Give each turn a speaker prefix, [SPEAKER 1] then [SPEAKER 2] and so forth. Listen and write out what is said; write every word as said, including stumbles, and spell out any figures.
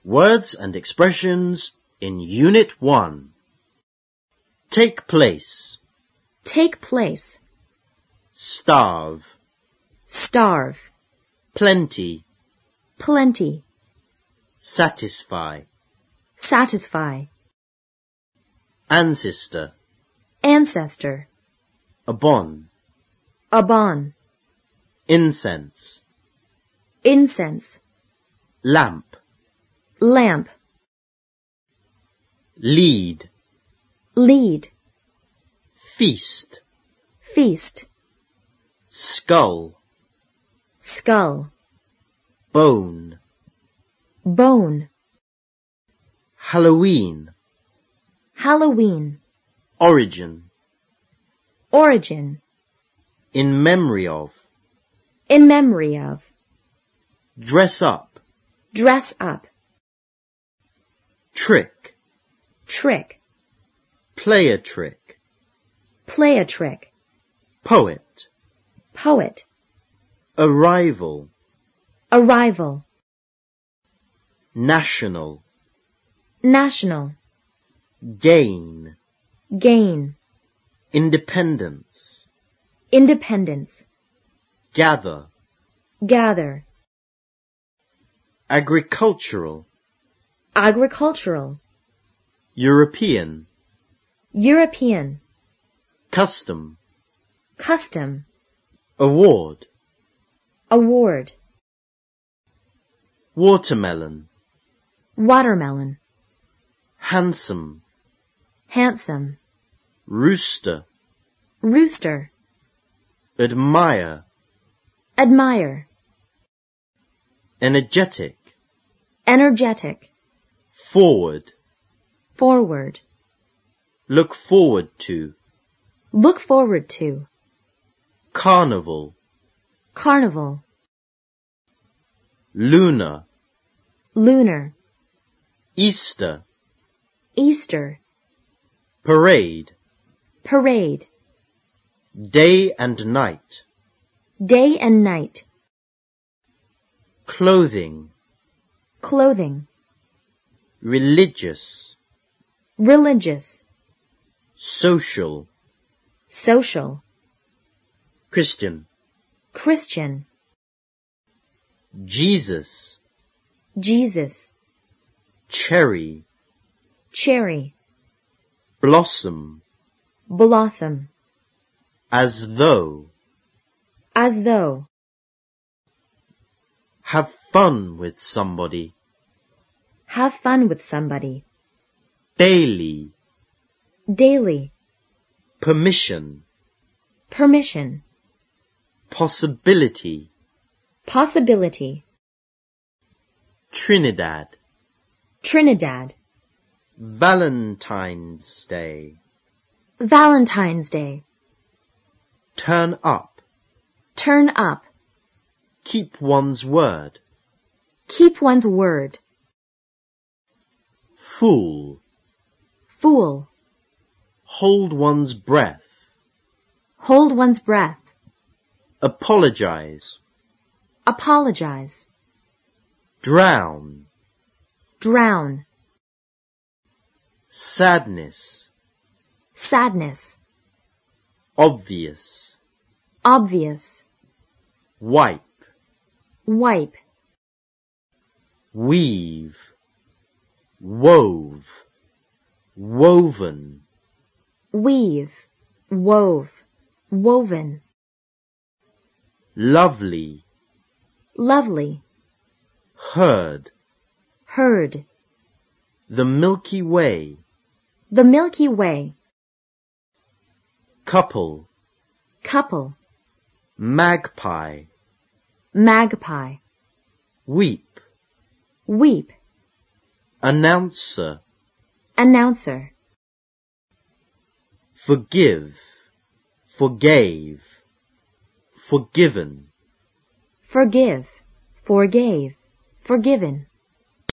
[SPEAKER 1] Words and expressions in Unit one. Take place.
[SPEAKER 2] Take place.
[SPEAKER 1] Starve.
[SPEAKER 2] Starve.
[SPEAKER 1] Plenty.
[SPEAKER 2] Plenty.
[SPEAKER 1] Satisfy.
[SPEAKER 2] Satisfy.
[SPEAKER 1] Ancestor.
[SPEAKER 2] Ancestor.
[SPEAKER 1] Abon.
[SPEAKER 2] Abon.
[SPEAKER 1] Incense.
[SPEAKER 2] Incense.
[SPEAKER 1] Lamp.
[SPEAKER 2] Lamp.
[SPEAKER 1] Lead.
[SPEAKER 2] Lead.
[SPEAKER 1] Feast.
[SPEAKER 2] Feast.
[SPEAKER 1] Skull.
[SPEAKER 2] Skull.
[SPEAKER 1] Bone.
[SPEAKER 2] Bone.
[SPEAKER 1] Halloween.
[SPEAKER 2] Halloween.
[SPEAKER 1] Origin.
[SPEAKER 2] Origin.
[SPEAKER 1] In memory of.
[SPEAKER 2] In memory of.
[SPEAKER 1] Dress up.
[SPEAKER 2] Dress up.
[SPEAKER 1] Trick.
[SPEAKER 2] Trick.
[SPEAKER 1] Play a trick.
[SPEAKER 2] Play a trick.
[SPEAKER 1] Poet.
[SPEAKER 2] Poet.
[SPEAKER 1] Arrival.
[SPEAKER 2] Arrival.
[SPEAKER 1] National.
[SPEAKER 2] National.
[SPEAKER 1] Gain.
[SPEAKER 2] Gain.
[SPEAKER 1] Independence.
[SPEAKER 2] Independence.
[SPEAKER 1] Gather.
[SPEAKER 2] Gather.
[SPEAKER 1] Agricultural.
[SPEAKER 2] Agricultural.
[SPEAKER 1] European.
[SPEAKER 2] European.
[SPEAKER 1] Custom.
[SPEAKER 2] Custom.
[SPEAKER 1] Award.
[SPEAKER 2] Award.
[SPEAKER 1] Watermelon.
[SPEAKER 2] Watermelon.
[SPEAKER 1] Handsome.
[SPEAKER 2] Handsome.
[SPEAKER 1] Rooster.
[SPEAKER 2] Rooster.
[SPEAKER 1] Admire.
[SPEAKER 2] Admire.
[SPEAKER 1] Energetic.
[SPEAKER 2] Energetic.
[SPEAKER 1] Forward.
[SPEAKER 2] Forward.
[SPEAKER 1] Look forward to.
[SPEAKER 2] Look forward to.
[SPEAKER 1] Carnival.
[SPEAKER 2] Carnival.
[SPEAKER 1] Lunar.
[SPEAKER 2] Lunar.
[SPEAKER 1] Easter.
[SPEAKER 2] Easter.
[SPEAKER 1] Parade.
[SPEAKER 2] Parade.
[SPEAKER 1] Day and night.
[SPEAKER 2] Day and night.
[SPEAKER 1] Clothing.
[SPEAKER 2] Clothing.
[SPEAKER 1] Religious.
[SPEAKER 2] Religious.
[SPEAKER 1] Social.
[SPEAKER 2] Social.
[SPEAKER 1] Christian.
[SPEAKER 2] Christian.
[SPEAKER 1] Jesus.
[SPEAKER 2] Jesus.
[SPEAKER 1] Cherry.
[SPEAKER 2] Cherry.
[SPEAKER 1] Blossom.
[SPEAKER 2] Blossom.
[SPEAKER 1] As though.
[SPEAKER 2] As though.
[SPEAKER 1] Have fun with somebody.
[SPEAKER 2] Have fun with somebody.
[SPEAKER 1] Daily.
[SPEAKER 2] Daily.
[SPEAKER 1] Permission.
[SPEAKER 2] Permission.
[SPEAKER 1] Possibility.
[SPEAKER 2] Possibility.
[SPEAKER 1] Trinidad.
[SPEAKER 2] Trinidad.
[SPEAKER 1] Valentine's Day.
[SPEAKER 2] Valentine's Day.
[SPEAKER 1] Turn up.
[SPEAKER 2] Turn up.
[SPEAKER 1] Keep one's word.
[SPEAKER 2] Keep one's word.
[SPEAKER 1] Fool.
[SPEAKER 2] Fool.
[SPEAKER 1] Hold one's breath.
[SPEAKER 2] Hold one's breath.
[SPEAKER 1] Apologize.
[SPEAKER 2] Apologize.
[SPEAKER 1] Drown.
[SPEAKER 2] Drown.
[SPEAKER 1] Sadness.
[SPEAKER 2] Sadness.
[SPEAKER 1] Obvious.
[SPEAKER 2] Obvious.
[SPEAKER 1] Wipe.
[SPEAKER 2] Wipe.
[SPEAKER 1] Weave. Wove. Woven.
[SPEAKER 2] Weave. Wove. Woven.
[SPEAKER 1] Lovely.
[SPEAKER 2] Lovely.
[SPEAKER 1] Herd.
[SPEAKER 2] Herd.
[SPEAKER 1] The Milky Way.
[SPEAKER 2] The Milky Way.
[SPEAKER 1] Couple.
[SPEAKER 2] Couple.
[SPEAKER 1] Magpie.
[SPEAKER 2] Magpie.
[SPEAKER 1] Weep.
[SPEAKER 2] Weep.
[SPEAKER 1] Announcer.
[SPEAKER 2] Announcer.
[SPEAKER 1] Forgive. Forgave. Forgiven.
[SPEAKER 2] Forgive. Forgave. Forgiven.